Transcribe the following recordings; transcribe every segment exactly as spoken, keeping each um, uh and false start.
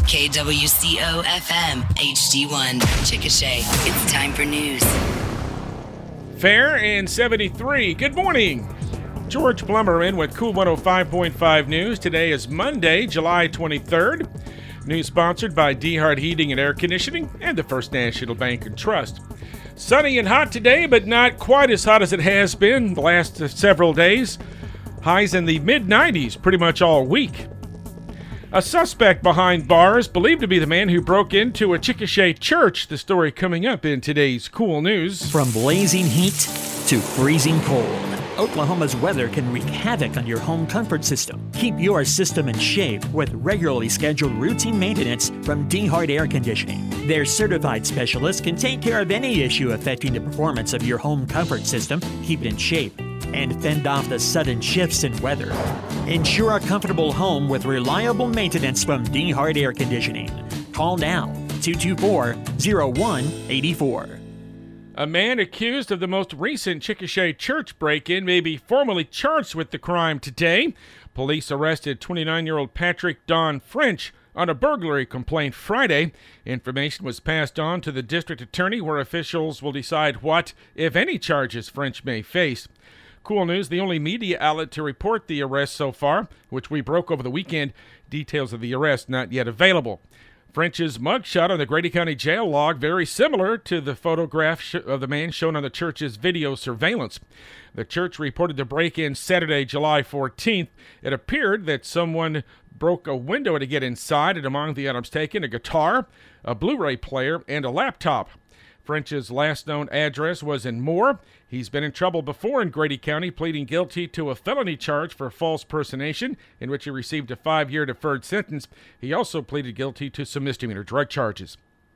K W C O F M, H D one, Chickasha. It's time for news. Fair and seventy-three. Good morning. George Plummer in with Cool one oh five point five News. Today is Monday, July twenty-third. News sponsored by DeHart Heating and Air Conditioning and the First National Bank and Trust. Sunny and hot today, but not quite as hot as it has been the last several days. Highs in the mid nineties pretty much all week. A suspect behind bars, believed to be the man who broke into a Chickasha church. The story coming up in today's Cool News. From blazing heat to freezing cold, Oklahoma's weather can wreak havoc on your home comfort system. Keep your system in shape with regularly scheduled routine maintenance from DeHart Air Conditioning. Their certified specialists can take care of any issue affecting the performance of your home comfort system, keep it in shape, and fend off the sudden shifts in weather. Ensure a comfortable home with reliable maintenance from DeHart Air Conditioning. Call now, two two four, oh one eight four. A man accused of the most recent Chickasha church break-in may be formally charged with the crime today. Police arrested twenty-nine-year-old Patrick Don French on a burglary complaint Friday. Information was passed on to the district attorney, where officials will decide what, if any, charges French may face. Cool News, the only media outlet to report the arrest so far, which we broke over the weekend. Details of the arrest not yet available. French's mugshot on the Grady County jail log very similar to the photograph sh- of the man shown on the church's video surveillance. The church reported the break-in Saturday, July fourteenth. It appeared that someone broke a window to get inside, and among the items taken, a guitar, a Blu-ray player, and a laptop. French's last known address was in Moore. He's been in trouble before in Grady County, pleading guilty to a felony charge for false personation, in which he received a five-year deferred sentence. He also pleaded guilty to some misdemeanor drug charges.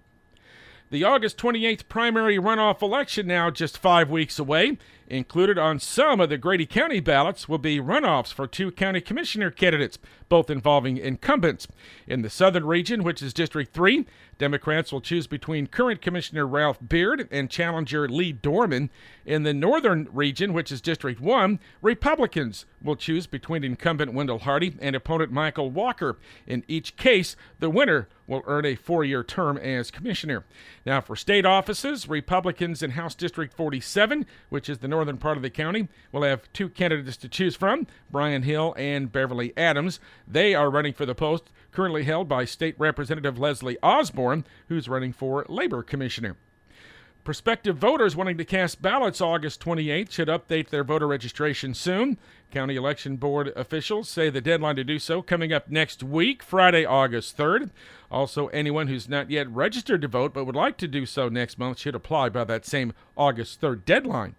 The August twenty-eighth primary runoff election, now just five weeks away. Included on some of the Grady County ballots will be runoffs for two county commissioner candidates, both involving incumbents. In the southern region, which is District three, Democrats will choose between current Commissioner Ralph Beard and challenger Lee Dorman. In the northern region, which is District one, Republicans will choose between incumbent Wendell Hardy and opponent Michael Walker. In each case, the winner will earn a four-year term as commissioner. Now, for state offices, Republicans in House District forty-seven, which is the northern part of the county, will have two candidates to choose from, Brian Hill and Beverly Adams. They are running for the post currently held by State Representative Leslie Osborne, who's running for Labor Commissioner. Prospective voters wanting to cast ballots August twenty-eighth should update their voter registration soon. County Election Board officials say the deadline to do so coming up next week, Friday, August third. Also, anyone who's not yet registered to vote but would like to do so next month should apply by that same August third deadline.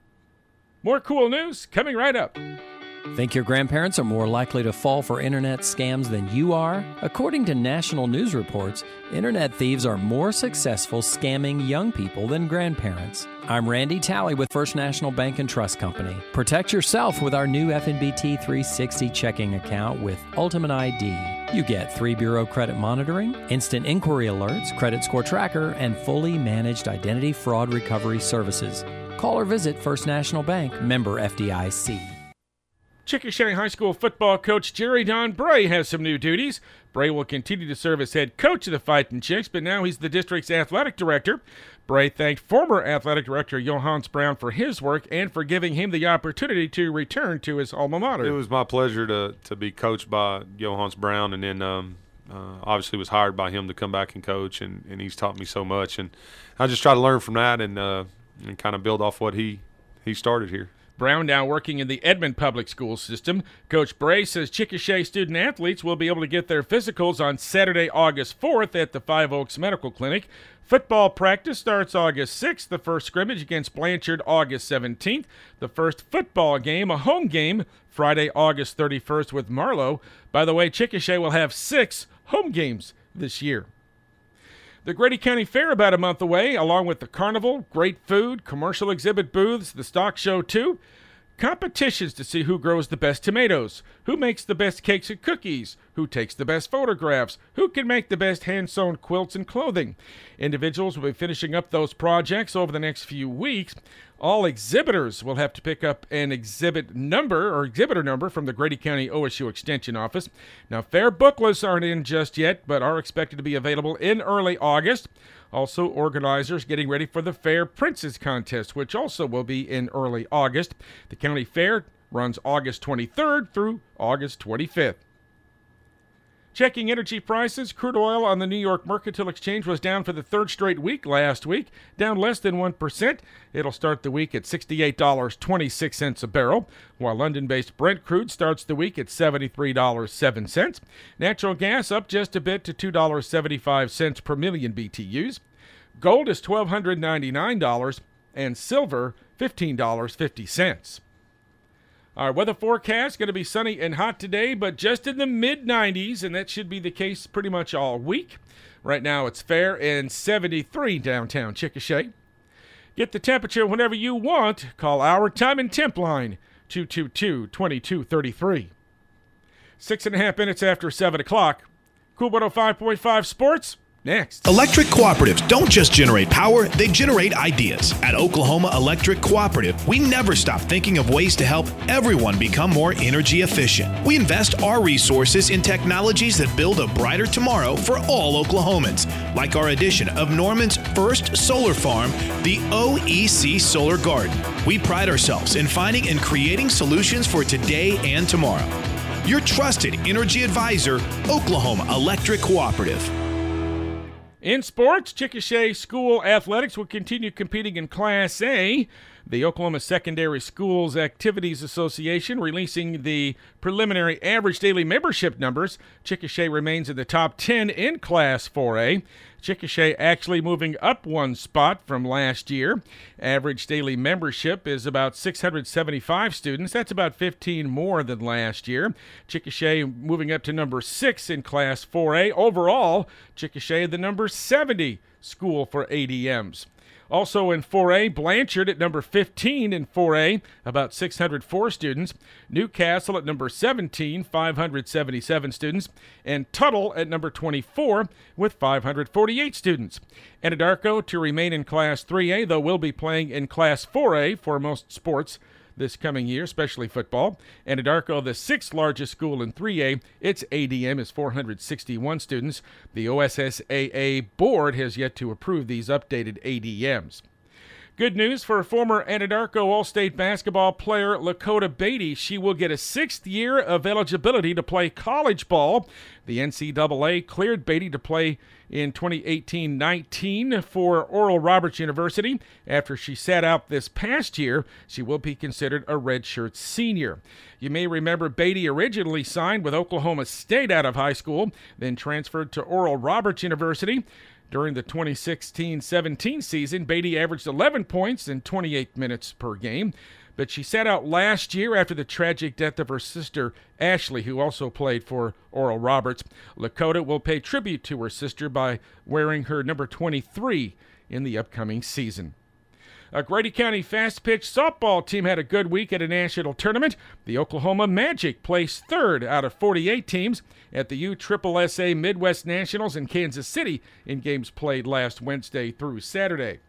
More Cool News coming right up. Think your grandparents are more likely to fall for internet scams than you are? According to national news reports, internet thieves are more successful scamming young people than grandparents. I'm Randy Talley with First National Bank and Trust Company. Protect yourself with our new F N B T three sixty checking account with Ultimate I D. You get three bureau credit monitoring, instant inquiry alerts, credit score tracker, and fully managed identity fraud recovery services. Call or visit First National Bank, member F D I C. Chickasha High School football coach Jerry Don Bray has some new duties. Bray will continue to serve as head coach of the Fightin' Chicks, but now he's the district's athletic director. Bray thanked former athletic director Johannes Brown for his work and for giving him the opportunity to return to his alma mater. It was my pleasure to to be coached by Johannes Brown, and then um, uh, obviously was hired by him to come back and coach, and, and he's taught me so much. And I just try to learn from that and, uh, and kind of build off what he, he started here. Brown now working in the Edmond Public School system. Coach Bray says Chickasha student-athletes will be able to get their physicals on Saturday, August fourth at the Five Oaks Medical Clinic. Football practice starts August sixth, the first scrimmage against Blanchard August seventeenth. The first football game, a home game, Friday, August thirty-first with Marlowe. By the way, Chickasha will have six home games this year. The Grady County Fair about a month away, along with the carnival, great food, commercial exhibit booths, the stock show too. Competitions to see who grows the best tomatoes, who makes the best cakes and cookies, Who takes the best photographs? Who can make the best hand-sewn quilts and clothing? Individuals will be finishing up those projects over the next few weeks. All exhibitors will have to pick up an exhibit number or exhibitor number from the Grady County O S U Extension Office. Now, fair booklets aren't in just yet, but are expected to be available in early August. Also, organizers getting ready for the Fair Princes Contest, which also will be in early August. The county fair runs August twenty-third through August twenty-fifth. Checking energy prices, crude oil on the New York Mercantile Exchange was down for the third straight week last week, down less than one percent. It'll start the week at sixty-eight dollars and twenty-six cents a barrel, while London-based Brent crude starts the week at seventy-three dollars and seven cents. Natural gas up just a bit to two dollars and seventy-five cents per million B T Us. Gold is one thousand two hundred ninety-nine dollars, and silver fifteen dollars and fifty cents. Our weather forecast going to be sunny and hot today, but just in the mid nineties, and that should be the case pretty much all week. Right now it's fair and seventy-three downtown Chickasha. Get the temperature whenever you want. Call our time and temp line, two two two, two two three three. Six and a half minutes after seven o'clock. Cool one oh five point five Sports. Next. Electric cooperatives don't just generate power, they generate ideas. At Oklahoma Electric Cooperative, we never stop thinking of ways to help everyone become more energy efficient. We invest our resources in technologies that build a brighter tomorrow for all Oklahomans, like our addition of Norman's first solar farm, the O E C Solar Garden. We pride ourselves in finding and creating solutions for today and tomorrow. Your trusted energy advisor, Oklahoma Electric Cooperative. In sports, Chickasha School Athletics will continue competing in Class A. The Oklahoma Secondary Schools Activities Association releasing the preliminary average daily membership numbers. Chickasha remains in the top ten in Class four A. Chickasha actually moving up one spot from last year. Average daily membership is about six hundred seventy-five students. That's about fifteen more than last year. Chickasha moving up to number six in Class four A. Overall, Chickasha the number seventy school for A D Ms. Also in four A, Blanchard at number fifteen in four A, about six hundred four students. Newcastle at number seventeen, five hundred seventy-seven students. And Tuttle at number twenty-four with five hundred forty-eight students. Anadarko to remain in Class three A, though will be playing in Class four A for most sports this coming year, especially football. Anadarko, the sixth largest school in three A, its A D M is four hundred sixty-one students. The O S S A A board has yet to approve these updated A D Ms. Good news for former Anadarko All-State basketball player Lakota Beatty. She will get a sixth year of eligibility to play college ball. The N C double A cleared Beatty to play in twenty eighteen nineteen for Oral Roberts University. After she sat out this past year, she will be considered a redshirt senior. You may remember Beatty originally signed with Oklahoma State out of high school, then transferred to Oral Roberts University. During the twenty sixteen seventeen season, Beatty averaged eleven points in twenty-eight minutes per game, but she sat out last year after the tragic death of her sister, Ashley, who also played for Oral Roberts. Lakota will pay tribute to her sister by wearing her number twenty-three in the upcoming season. A Grady County fast-pitch softball team had a good week at a national tournament. The Oklahoma Magic placed third out of forty-eight teams at the U S S A Midwest Nationals in Kansas City in games played last Wednesday through Saturday.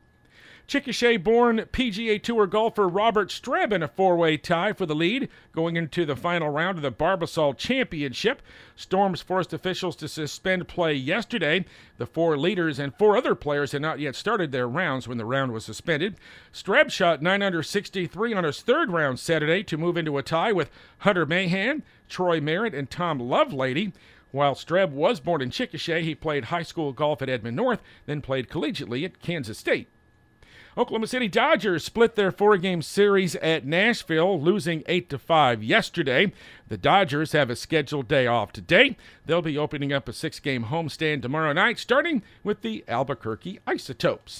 Chickasha-born P G A Tour golfer Robert Streb in a four-way tie for the lead going into the final round of the Barbasol Championship. Storms forced officials to suspend play yesterday. The four leaders and four other players had not yet started their rounds when the round was suspended. Streb shot nine under sixty-three on his third round Saturday to move into a tie with Hunter Mahan, Troy Merritt, and Tom Lovelady. While Streb was born in Chickasha, he played high school golf at Edmond North, then played collegiately at Kansas State. Oklahoma City Dodgers split their four-game series at Nashville, losing eight to five yesterday. The Dodgers have a scheduled day off today. They'll be opening up a six-game homestand tomorrow night, starting with the Albuquerque Isotopes.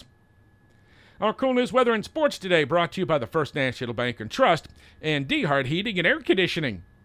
Our cool news, weather, and sports today brought to you by the First National Bank and Trust and DeHart Heating and Air Conditioning.